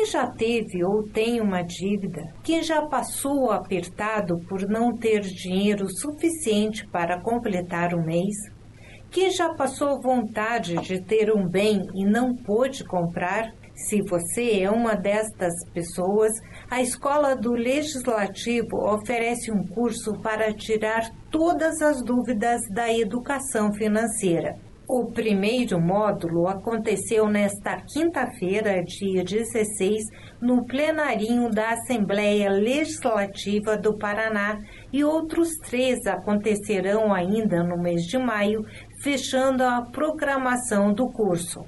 já teve ou tem uma dívida? Quem já passou apertado por não ter dinheiro suficiente para completar o mês? Quem já passou vontade de ter um bem e não pôde comprar? Se você é uma destas pessoas, a Escola do Legislativo oferece um curso para tirar todas as dúvidas da educação financeira. O primeiro módulo aconteceu nesta quinta-feira, dia 16, no plenarinho da Assembleia Legislativa do Paraná, e outros 3 acontecerão ainda no mês de maio, fechando a programação do curso.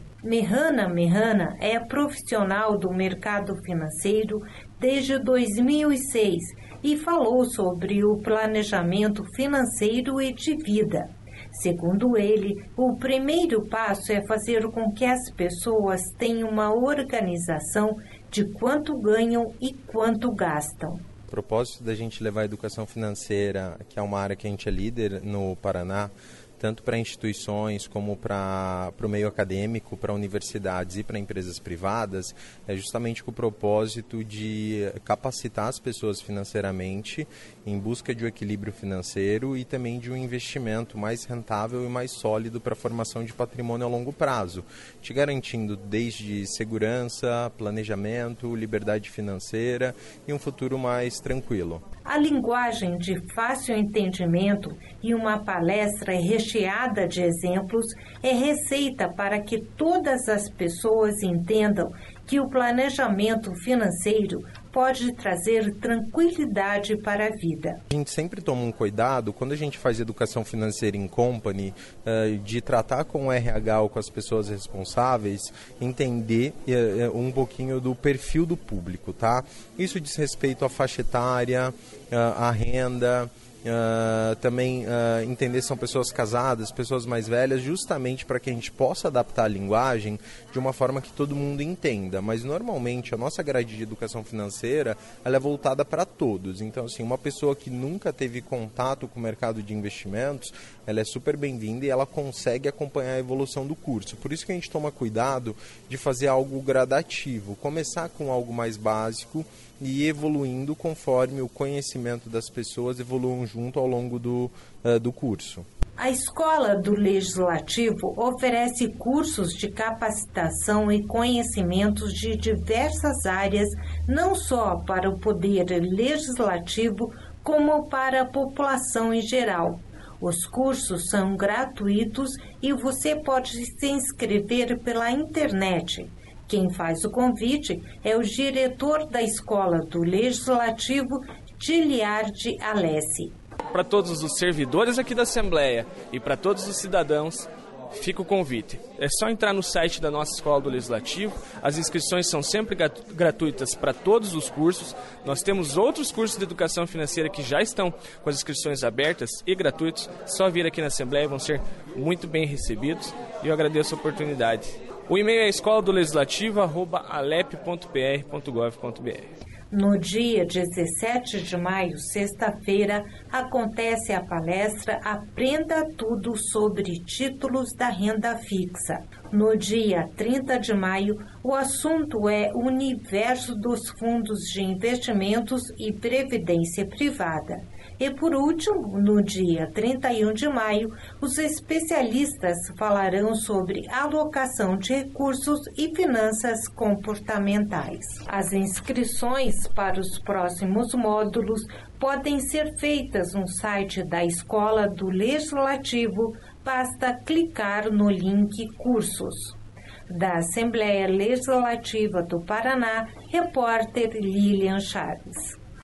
Mehana é profissional do mercado financeiro desde 2006 e falou sobre o planejamento financeiro e de vida. Segundo ele, o primeiro passo é fazer com que as pessoas tenham uma organização de quanto ganham e quanto gastam. O propósito da gente levar a educação financeira, que é uma área que a gente é líder no Paraná, tanto para instituições como para o meio acadêmico, para universidades e para empresas privadas, é justamente com o propósito de capacitar as pessoas financeiramente em busca de um equilíbrio financeiro e também de um investimento mais rentável e mais sólido para a formação de patrimônio a longo prazo, te garantindo desde segurança, planejamento, liberdade financeira e um futuro mais tranquilo. A linguagem de fácil entendimento e uma palestra recheada de exemplos é receita para que todas as pessoas entendam que o planejamento financeiro pode trazer tranquilidade para a vida. A gente sempre toma um cuidado, quando a gente faz educação financeira em company, de tratar com o RH ou com as pessoas responsáveis, entender um pouquinho do perfil do público, tá? Isso diz respeito à faixa etária, à renda, também entender se são pessoas casadas, pessoas mais velhas, justamente para que a gente possa adaptar a linguagem de uma forma que todo mundo entenda. Mas normalmente a nossa grade de educação financeira ela é voltada para todos. Então, assim, uma pessoa que nunca teve contato com o mercado de investimentos, ela é super bem-vinda e ela consegue acompanhar a evolução do curso. Por isso que a gente toma cuidado de fazer algo gradativo, começar com algo mais básico e evoluindo conforme o conhecimento das pessoas evoluam junto ao longo do curso. A Escola do Legislativo oferece cursos de capacitação e conhecimentos de diversas áreas, não só para o poder legislativo, como para a população em geral. Os cursos são gratuitos e você pode se inscrever pela internet. Quem faz o convite é o diretor da Escola do Legislativo, Giliardi Alessi. Para todos os servidores aqui da Assembleia e para todos os cidadãos, fica o convite. É só entrar no site da nossa Escola do Legislativo, as inscrições são sempre gratuitas para todos os cursos. Nós temos outros cursos de educação financeira que já estão com as inscrições abertas e gratuitos. Só vir aqui na Assembleia, vão ser muito bem recebidos e eu agradeço a oportunidade. O e-mail é escoladolegislativo@alep.pr.gov.br. No dia 17 de maio, sexta-feira, acontece a palestra Aprenda Tudo sobre Títulos da Renda Fixa. No dia 30 de maio, o assunto é o universo dos fundos de investimentos e previdência privada. E por último, no dia 31 de maio, os especialistas falarão sobre alocação de recursos e finanças comportamentais. As inscrições para os próximos módulos podem ser feitas no site da Escola do Legislativo, basta clicar no link Cursos. Da Assembleia Legislativa do Paraná, repórter Lilian Chaves.